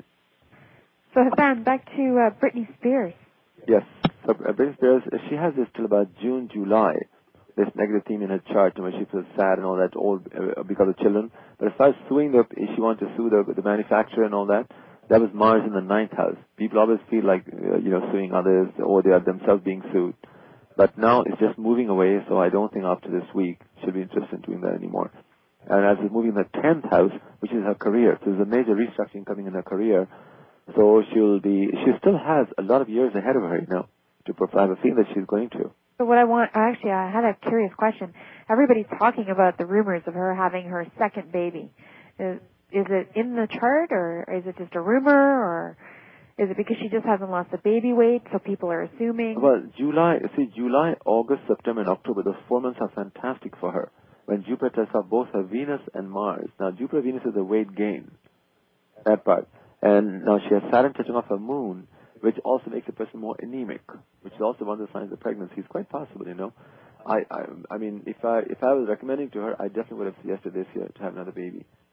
So, Hassan, back to Britney Spears. Yes. So, Britney Spears, she has this till about June, July, this negative theme in her chart, where she feels sad and all that, all because of children. But as far as suing, she wants to sue the manufacturer and all that, that was Mars in the 9th house. People always feel like, suing others, or they are themselves being sued. But now it's just moving away, so I don't think after this week she'll be interested in doing that anymore. And as it's moving in the 10th house, which is her career, so there's a major restructuring coming in her career. So she still has a lot of years ahead of her, to perform. I have a feeling that she's going to. So I had a curious question. Everybody's talking about the rumors of her having her second baby. Is it in the chart, or is it just a rumor, or is it because she just hasn't lost the baby weight, so people are assuming? Well, July, August, September, and October, those 4 months are fantastic for her. When Jupiter tests off both her Venus and Mars. Now, Jupiter, Venus is a weight gain, that part. And now she has Saturn touching off her moon, which also makes a person more anemic, which is also one of the signs of pregnancy. It's quite possible, I mean, if I was recommending to her, I definitely would have suggested this year to have another baby.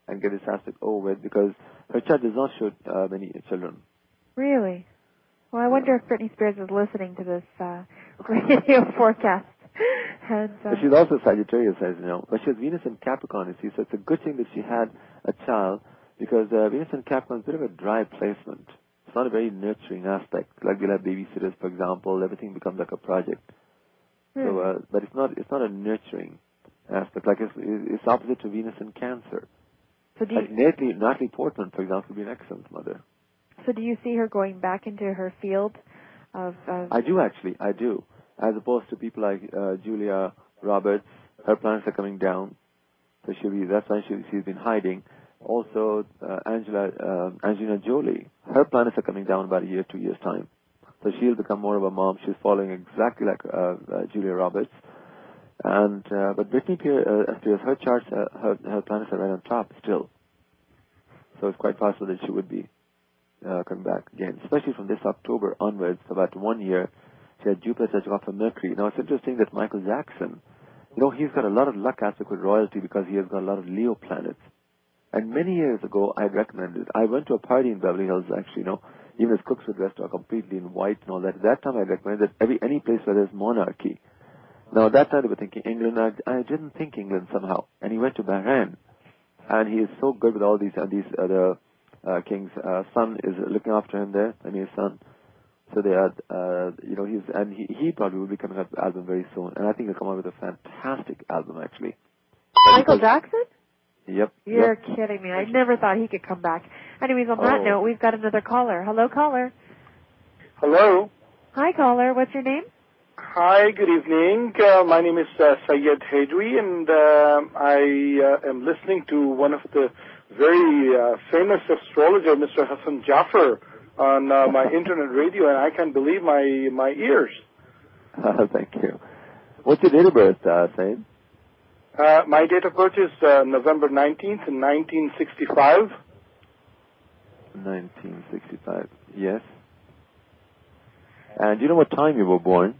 and get this aspect over with, because her chart does not show many children. Really? Well, I wonder if Britney Spears is listening to this radio forecast. And, but she's also Sagittarius, as you know. But she has Venus in Capricorn, you see, so it's a good thing that she had a child, because Venus in Capricorn is a bit of a dry placement. It's not a very nurturing aspect. Like we'll have babysitters, for example. Everything becomes like a project. So, but it's not a nurturing aspect. Like it's opposite to Venus in Cancer. So do like Natalie Portman, for example, would be an excellent mother. So do you see her going back into her field of... I do, actually. I do. As opposed to people like Julia Roberts. Her planets are coming down. So that's why she's been hiding. Also, Angelina Jolie. Her planets are coming down about a year, 2 years' time. So she'll become more of a mom. She's following exactly like Julia Roberts. And but Britney Spears, her charts, her planets are right on top still. So it's quite possible that she would be coming back again, especially from this October onwards, about 1 year. She had Jupiter touching off of Mercury. Now it's interesting that Michael Jackson, he's got a lot of luck aspect with royalty because he has got a lot of Leo planets. And many years ago, I recommended. I went to a party in Beverly Hills, actually, even as cooks were dressed completely in white and all that. At that time, I recommended any place where there's monarchy. Now, at that time, they were thinking England. I didn't think England somehow. And he went to Bahrain. And he is so good with all these other kings. Son is looking after him there, his son. So they are, he probably will be coming up with an album very soon. And I think he'll come out with a fantastic album, actually. Michael Jackson? Yep. You're kidding me. I never thought he could come back. Anyways, on that note, we've got another caller. Hello, caller. Hello. Hi, caller. What's your name? Hi, good evening. My name is Syed Haidri, and I am listening to one of the very famous astrologer, Mr. Hassan Jaffer, on my internet radio, and I can't believe my ears. Thank you. What's your date of birth, Syed? My date of birth is November 19th, 1965. 1965, yes. And do you know what time you were born?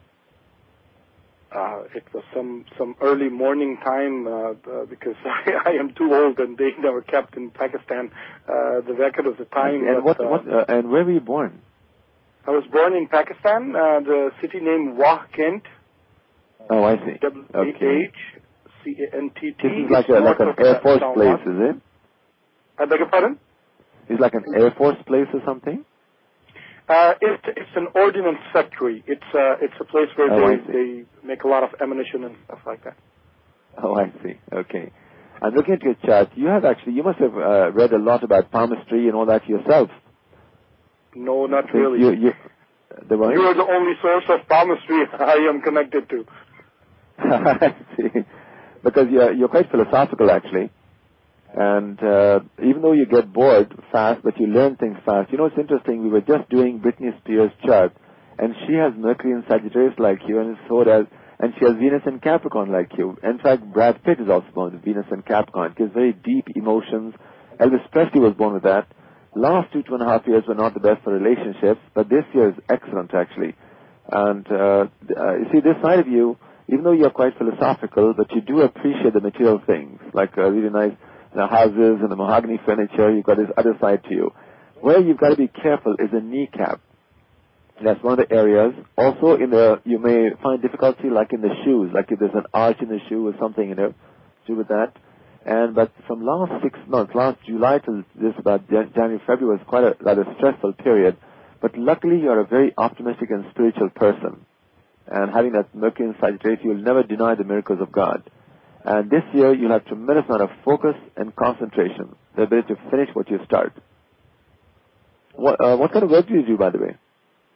It was some early morning time because I am too old and they never kept in Pakistan the record of the time. And and where were you born? I was born in Pakistan, the city named Wah Kent. Oh, I see. W-A-H. C-A-N-T-T. This is like an Air Force place, is it? I beg your pardon? It's like an Air Force place or something? It's an ordnance factory. It's a place where they make a lot of ammunition and stuff like that. Oh, I see. Okay. I'm looking at your chart. You must have read a lot about palmistry and all that yourself. No, not really. You are the only source of palmistry I am connected to. I see. Because you're quite philosophical, actually. And even though you get bored fast, but you learn things fast. It's interesting. We were just doing Britney Spears' chart, and she has Mercury in Sagittarius like you, and she has Venus in Capricorn like you. In fact, Brad Pitt is also born with Venus in Capricorn. It gives very deep emotions. Elvis Presley was born with that. Last 2.5 years were not the best for relationships, but this year is excellent, actually. And you see, this side of you, even though you're quite philosophical, but you do appreciate the material things, like really nice houses and the mahogany furniture. You've got this other side to you. Where you've got to be careful is the kneecap. That's one of the areas. Also, you may find difficulty like in the shoes, like if there's an arch in the shoe or something, to do with that. But from last 6 months, last July to this about January, February was quite a rather stressful period. But luckily, you're a very optimistic and spiritual person. And having that Mercury in Sagittarius, you'll never deny the miracles of God. And this year, you'll have tremendous amount of focus and concentration, the ability to finish what you start. What kind of work do you do, by the way?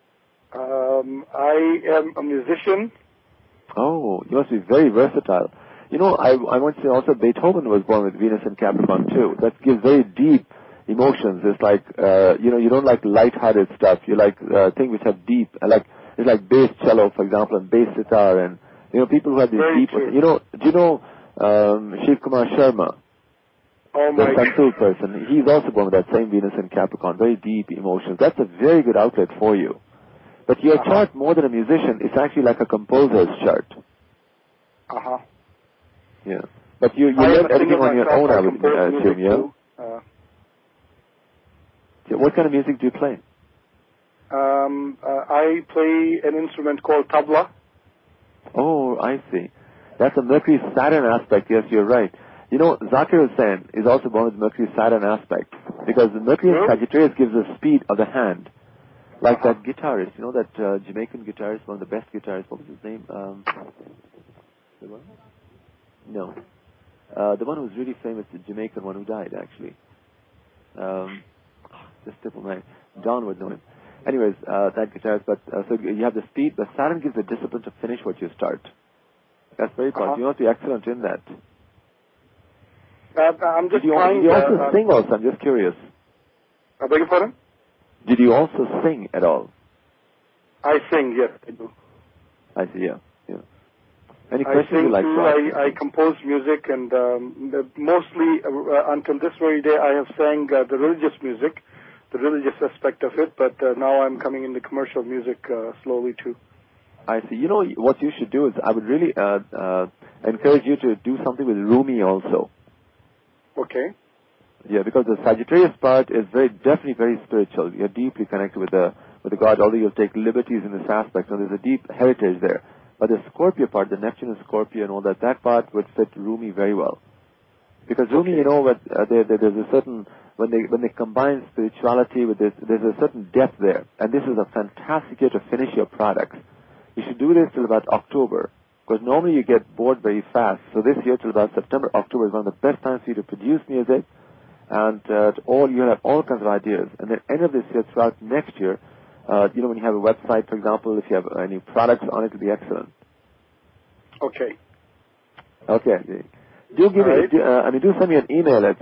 I am a musician. Oh, you must be very versatile. I want to say also Beethoven was born with Venus in Capricorn too. That gives very deep emotions. It's like, you don't like light-hearted stuff. You like things which have deep, it's like bass cello, for example, and bass guitar, and people who have these very deep. True. Do you know Shiv Kumar Sharma? Oh my the Santoor person. He's also born with that same Venus in Capricorn. Very deep emotions. That's a very good outlet for you. But your chart, more than a musician, it's actually like a composer's chart. Uh-huh. Yeah. But you learn everything on your own, I would assume, yeah? What kind of music do you play? I play an instrument called tabla. Oh, I see. That's a Mercury-Saturn aspect. Yes, you're right. You know, Zakir Hussain is also born with Mercury-Saturn aspect because the Mercury in Sagittarius gives the speed of the hand. Like that guitarist, you know that Jamaican guitarist, one of the best guitarists. What was his name? The one? No. The one who was really famous, the Jamaican one who died, actually. Just tip of my... Don would know him. Anyways, that guitarist, but so you have the speed, but Saturn gives the discipline to finish what you start. That's very positive. You must be excellent in that. I'm just trying... Did you also sing also? I'm just curious. I beg your pardon? Did you also sing at all? I sing, yes, I do. I see, yeah. Any questions you like to ask? I compose music, and mostly until this very day I have sang the religious music, the religious aspect of it, but now I'm coming into commercial music slowly too. I see. You know, what you should do is I would really encourage you to do something with Rumi also. Okay. Yeah, because the Sagittarius part is definitely very spiritual. You're deeply connected with the God, although you'll take liberties in this aspect. So there's a deep heritage there. But the Scorpio part, the Neptune and Scorpio and all that part would fit Rumi very well. Because Rumi, you know, there's a certain, when they combine spirituality with this, there's a certain depth there. And this is a fantastic year to finish your products. You should do this till about October. Because normally you get bored very fast. So this year till about September, October is one of the best times for you to produce music. And you have all kinds of ideas. And then end of this year, throughout next year, you know, when you have a website, for example, if you have any products on it, it'll be excellent. Okay. Okay. Do send me an email at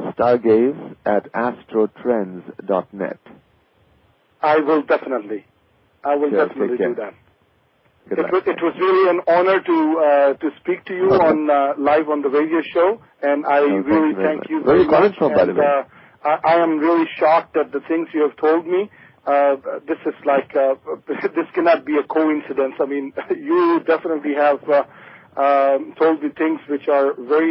stargaze@astrotrends.net. I will definitely do that. It was really an honor to speak to you on live on the radio show, and I really thank you very much. Where are you calling from, by the way? I am really shocked at the things you have told me. This is like this cannot be a coincidence. I mean, you definitely have told me things which are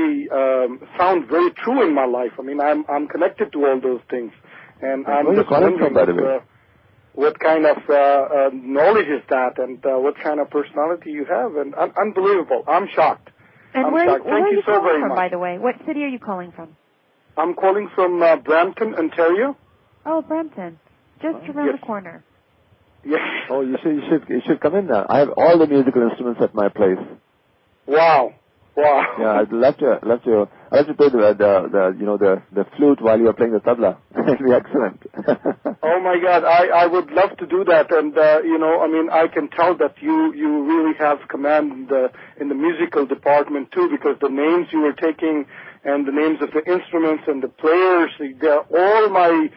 sound very true in my life. I mean, I'm connected to all those things, and I'm just wondering what kind of knowledge is that, and what kind of personality you have, and unbelievable. I'm shocked. And where are you calling very from, much. by the way? What city are you calling from? I'm calling from Brampton, Ontario. Oh, Brampton. Just around the corner. Yes. Oh, you should come in now. I have all the musical instruments at my place. Wow. Yeah, I'd love to play the flute while you are playing the tabla. It'd be excellent. Oh my God, I would love to do that, and I mean, I can tell that you really have command in the musical department too, because the names you were taking and the names of the instruments and the players, they're all my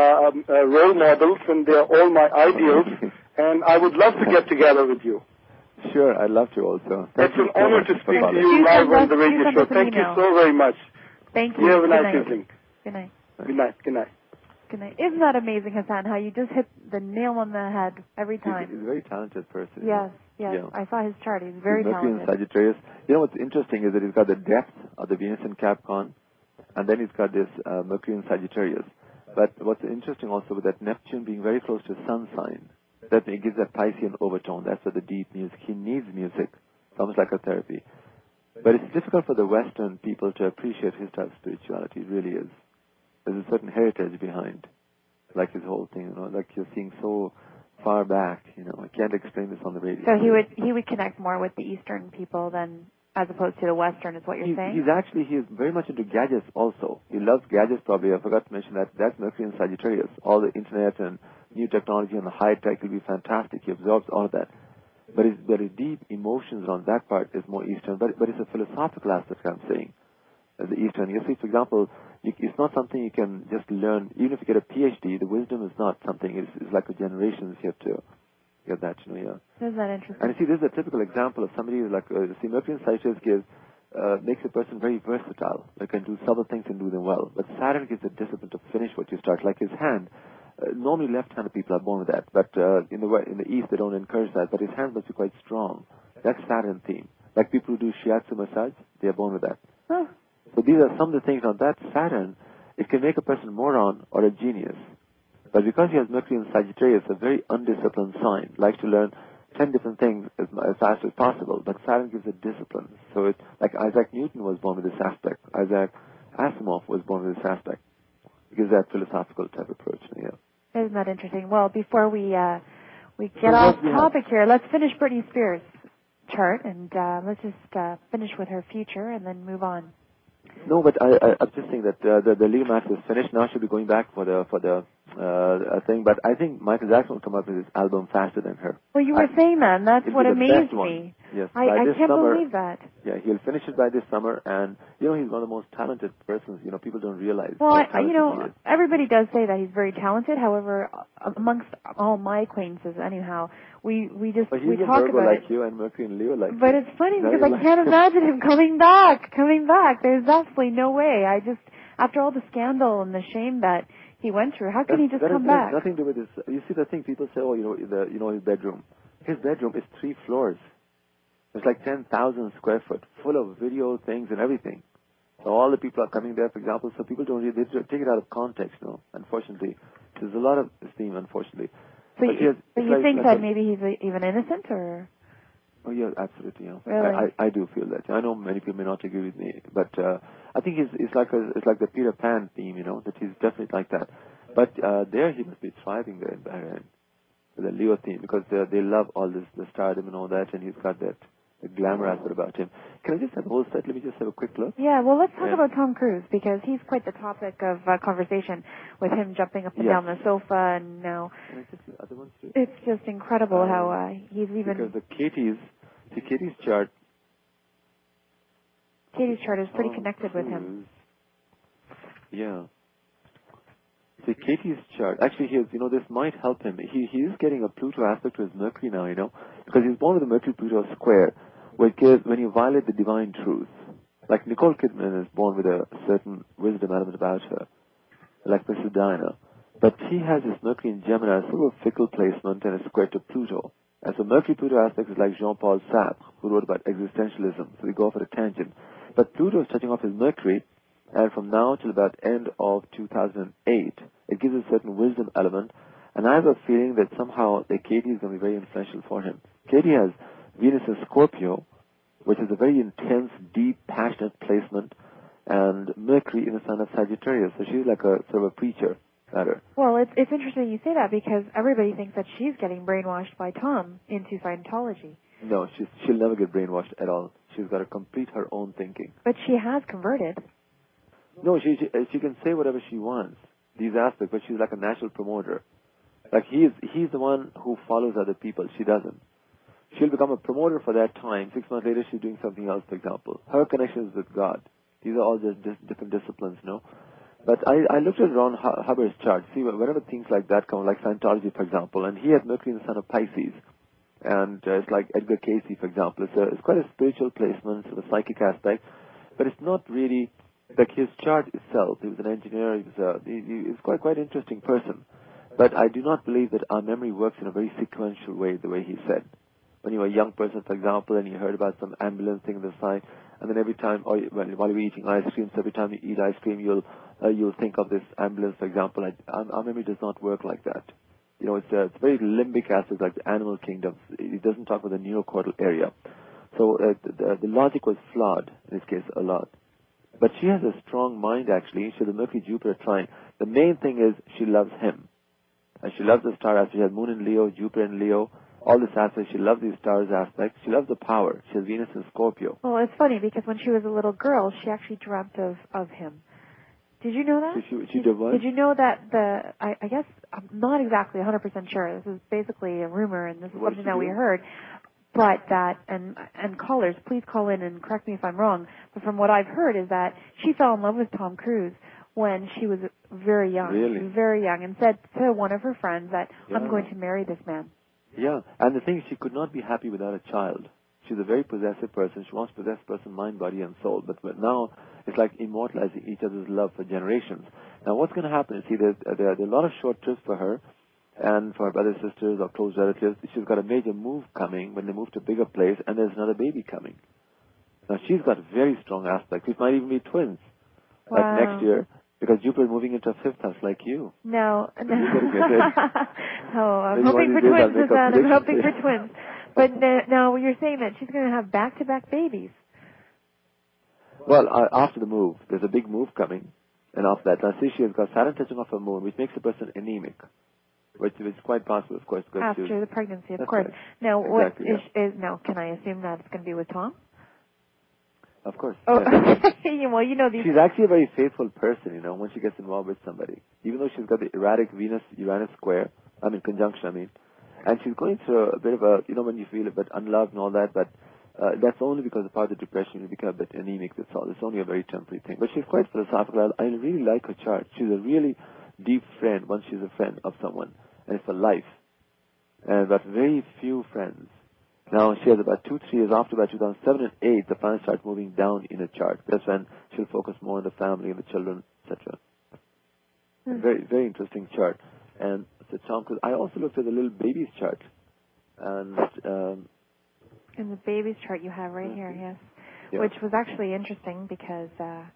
role models, and they're all my ideals, and I would love to get together with you. Sure, I'd love to also. It's an honor to speak to you live on the radio show. Thank you so very much. Thank you. You have a nice evening. Good night. Good night. Good night. Good night. Isn't that amazing, Hassan, how you just hit the nail on the head every time? He's a very talented person. Yes. Yeah. I saw his chart. He's very talented. Mercury in Sagittarius. You know what's interesting is that he's got the depth of the Venus in Capricorn, and then he's got this Mercury in Sagittarius. But what's interesting also with that Neptune being very close to Sun sign, that it gives that Piscean overtone. That's what the deep music. He needs music. It's almost like a therapy. But it's difficult for the Western people to appreciate his type of spirituality. It really is. There's a certain heritage behind, like his whole thing. Like you're seeing so far back. I can't explain this on the radio. So he would connect more with the Eastern people than as opposed to the Western, is what you're saying? He's very much into gadgets also. He loves gadgets. Probably I forgot to mention that. That's Mercury in Sagittarius. All the internet and new technology and the high tech will be fantastic. He absorbs all of that. But his very deep emotions on that part is more Eastern. But it's a philosophical aspect, I'm saying. The Eastern. You see, for example, it's not something you can just learn. Even if you get a PhD, the wisdom is not something. It's like a generations you have to get that, yeah. Isn't that interesting? And you see, this is a typical example of somebody who's like, Mercury in Sagittarius makes a person very versatile. They can do several things and do them well. But Saturn gives the discipline to finish what you start. Like his hand. Normally left-handed people are born with that, but in the East they don't encourage that. But his hand must be quite strong. That's Saturn theme. Like people who do shiatsu massage, they are born with that. Huh. So these are some of the things on that Saturn it can make a person moron or a genius. But because he has Mercury in Sagittarius, a very undisciplined sign, likes to learn 10 different things as fast as possible, but Saturn gives it discipline. So it's like Isaac Newton was born with this aspect. Isaac Asimov was born with this aspect. It gives that philosophical type approach. Yeah. Isn't that interesting? Well, before we get off topic here, let's finish Britney Spears' chart, and let's just finish with her future and then move on. No, but I'm just saying that the Leo match is finished. Now she'll be going back for the thing. But I think Michael Jackson will come up with his album faster than her. Well, you were saying that, and that's what amazed me. Yes, I can't believe that. Yeah, he'll finish it by this summer, and he's one of the most talented persons. People don't realize. Well, how talented he is. Everybody does say that he's very talented. However, amongst all my acquaintances, anyhow, we talk about it. But he's a Virgo like you and Mercury and Leo like you. But it's funny because I can't imagine him coming back. There's absolutely no way. After all the scandal and the shame that he went through, how can he just come back? That has nothing to do with this. You see the thing, people say, his bedroom. His bedroom is 3 floors. It's like 10,000 square foot, full of video things and everything. So all the people are coming there, for example, so people don't really, they take it out of context, unfortunately. There's a lot of esteem, unfortunately. So you think that maybe he's even innocent, or? Oh, yeah, absolutely. Yeah. Really? I do feel that. I know many people may not agree with me, but I think it's like the Peter Pan theme, that he's definitely like that. But there he must be thriving there in Bahrain, with the Leo theme, because they love all this, the stardom and all that, and he's got that glamour aspect about him. Can I just have a whole set? Let me just have a quick look. Yeah, well, let's talk about Tom Cruise, because he's quite the topic of conversation, with him jumping up and down the sofa, and now Can I just the other ones too? It's just incredible how he's even... Because Katie's chart... Katie's chart is pretty connected with him. Yeah. See, Katie's chart, actually, this might help him. He is getting a Pluto aspect to his Mercury now, because he's born with a Mercury-Pluto square, when you violate the divine truth. Like Nicole Kidman is born with a certain wisdom element about her, like Mrs. Diana. But he has his Mercury in Gemini, sort of fickle placement, and a square to Pluto. And so Mercury-Pluto aspect is like Jean-Paul Sartre, who wrote about existentialism, so we go off at a tangent. But Pluto is touching off his Mercury, and from now till about end of 2008, it gives a certain wisdom element, and I have a feeling that somehow Katie is going to be very influential for him. Katie has Venus in Scorpio, which is a very intense, deep, passionate placement, and Mercury in the sign of Sagittarius, so she's like a sort of a preacher. Better. Well, it's interesting you say that, because everybody thinks that she's getting brainwashed by Tom into Scientology. No, she'll never get brainwashed at all. She's got to complete her own thinking. But she has converted. No, she can say whatever she wants, these aspects, but she's like a natural promoter. Like he's the one who follows other people. She doesn't. She'll become a promoter for that time. 6 months later, she's doing something else, for example. Her connections with God. These are all just different disciplines, But I looked at Ron Hubbard's chart. See, whenever things like that come, like Scientology, for example, and he had Mercury in the sign of Pisces. And it's like Edgar Cayce, for example. It's quite a spiritual placement, sort of a psychic aspect. But it's not really, like his chart itself. He was an engineer. He was quite interesting person. But I do not believe that our memory works in a very sequential way, the way he said. When you were a young person, for example, and you heard about some ambulance thing on the side, and then every time, while you're eating ice cream, so every time you eat ice cream, you'll think of this ambulance, for example. Our memory does not work like that. It's very limbic acid, like the animal kingdom. It doesn't talk about the neocortical area. So the logic was flawed, in this case, a lot. But she has a strong mind, actually. She has a Mercury-Jupiter trine. The main thing is she loves him. And she loves the star aspect. She has Moon in Leo, Jupiter in Leo, all this aspect. She loves these stars aspects. She loves the power. She has Venus in Scorpio. Well, it's funny, because when she was a little girl, she actually dreamt of him. Did you know that? She did what? Did you know that I guess, I'm not exactly 100% sure. This is basically a rumor, and this is something that we heard. But that, and callers, please call in and correct me if I'm wrong, but from what I've heard is that she fell in love with Tom Cruise when she was very young. Really? She was very young, and said to one of her friends that, I'm going to marry this man. Yeah, and the thing is, she could not be happy without a child. She's a very possessive person. She wants to possess person, mind, body, and soul. But now it's like immortalizing each other's love for generations. Now, what's going to happen is, see, there are a lot of short trips for her and for her brothers, sisters, or close relatives. She's got a major move coming when they move to a bigger place, and there's another baby coming. Now, she's got very strong aspects. It might even be twins. Wow. Like next year, Because Jupiter is moving into a fifth house like you. No. So you're going to get it. Oh, I'm hoping for twins, Hassan. I'm hoping for twins. But now you're saying that she's going to have back-to-back babies. Well, after the move, there's a big move coming. And after that, now see, she has got Saturn touching off her moon, which makes the person anemic. Which is quite possible, of course. After the pregnancy, of course. Right. Now, exactly, now, can I assume that it's going to be with Tom? Of course. Oh, yes. well, you know these. She's actually a very faithful person, when she gets involved with somebody. Even though she's got the erratic Venus-Uranus conjunction, and she's going through a bit of a, when you feel a bit unloved and all that, but that's only because of part of the depression, you become a bit anemic, that's all. It's only a very temporary thing. But she's quite philosophical. I really like her chart. She's a really deep friend once she's a friend of someone, and it's for life. And but very few friends. Now, she has about 2-3 years after, about 2007 and 2008, the planets start moving down in her chart. That's when she'll focus more on the family and the children, etc. Very, very interesting chart. And so Tom Cruise, I also looked at the little baby's chart. And in the baby's chart you have right here, yes. Yeah. Which was actually interesting because...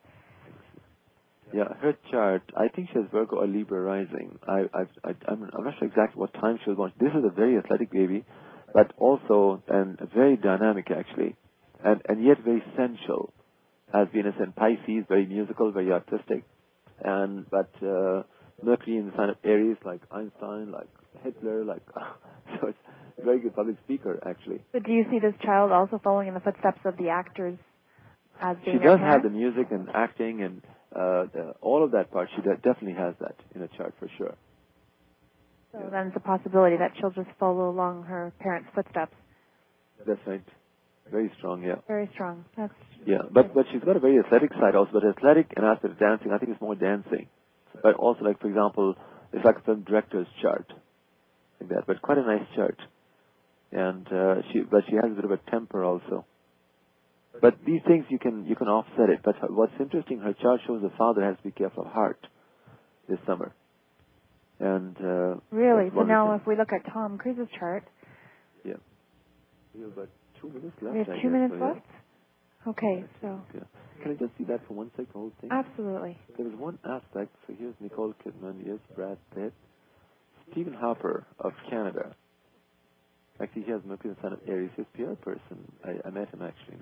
yeah, her chart, I think she has Virgo or Libra rising. I'm not sure exactly what time she was born. This is a very athletic baby, but also and very dynamic actually, and yet very sensual. As Venus in Pisces, very musical, very artistic, but Mercury in the sign of Aries, like Einstein, like Hitler, so it's a very good public speaker actually. So do you see this child also following in the footsteps of the actors as being She does have the music and acting and all of that part. She definitely has that in a chart for sure. So then it's a possibility that she'll just follow along her parents' footsteps. That's right. Very strong, yeah. Very strong. But she's got a very athletic side also. But athletic and aspect of dancing, I think it's more dancing. But also, like, for example, it's like a film director's chart. Like that. But quite a nice chart. And she has a bit of a temper also. But these things, you can offset it. But what's interesting, her chart shows the father has to be careful of heart this summer. And really? So now if we look at Tom Cruise's chart... Yeah. We have about 2 minutes left. We have 2 minutes left? Okay, so... Yeah. Can I just see that for 1 second, the whole thing? Absolutely. There was one aspect. So here's Nicole Kidman, here's Brad Pitt, Stephen Harper of Canada. Actually, he has Mercury in the sign of Aries. He's a PR person. I met him actually,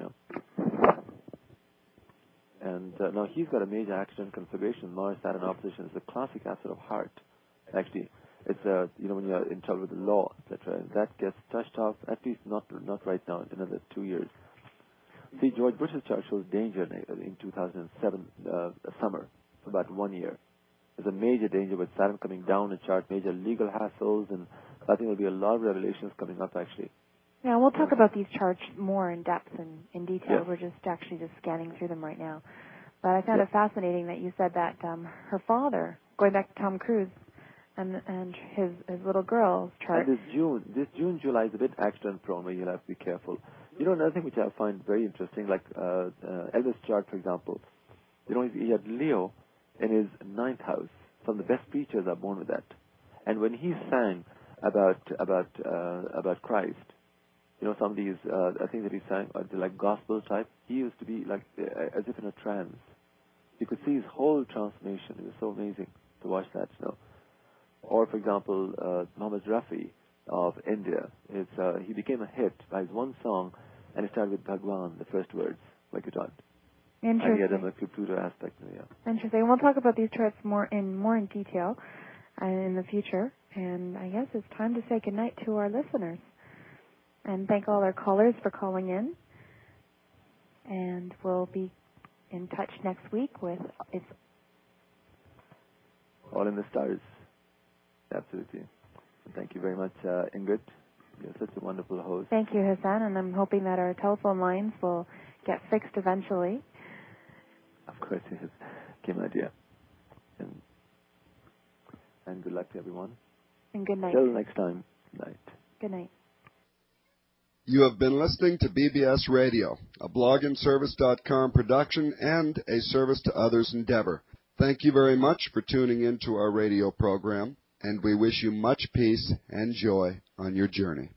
And now he's got a major accident configuration. Mars-Saturn opposition is a classic asset of heart. Actually, it's when you're in trouble with the law, etc. And that gets touched off. At least not right now. In another 2 years. See, George Bush's chart shows danger in 2007 summer for about 1 year. There's a major danger with Saturn coming down in chart, major legal hassles, and I think there'll be a lot of revelations coming up actually. Yeah, we'll talk about these charts more in depth and in detail. Yes. We're just scanning through them right now. But I found it fascinating that you said that her father, going back to Tom Cruise, and his little girl's chart. And this June, July is a bit accident prone where you'll have to be careful. Another thing which I find very interesting, like Elvis' chart, for example. He had Leo in his 9th house. Some of the best preachers are born with that. And when he sang about Christ, some of these things that he sang, like gospel type, he used to be like as if in a trance. You could see his whole transformation. It was so amazing to watch that. Or, for example, Mohammed Rafi of India. He became a hit by his one song, and it started with Bhagwan, the first words, like you taught. Interesting. And he had a Mercury-Pluto aspect. Yeah. Interesting. We'll talk about these charts more in detail in the future. And I guess it's time to say goodnight to our listeners. And thank all our callers for calling in. And we'll be in touch next week with It's All in the Stars. Absolutely. Thank you very much, Ingrid. You're such a wonderful host. Thank you, Hassan, and I'm hoping that our telephone lines will get fixed eventually. Of course, yes. Came idea. And good luck to everyone. And good night. Till next time. Night. Good night. You have been listening to BBS Radio, a blogandservice.com production and a service to others endeavor. Thank you very much for tuning in to our radio program, and we wish you much peace and joy on your journey.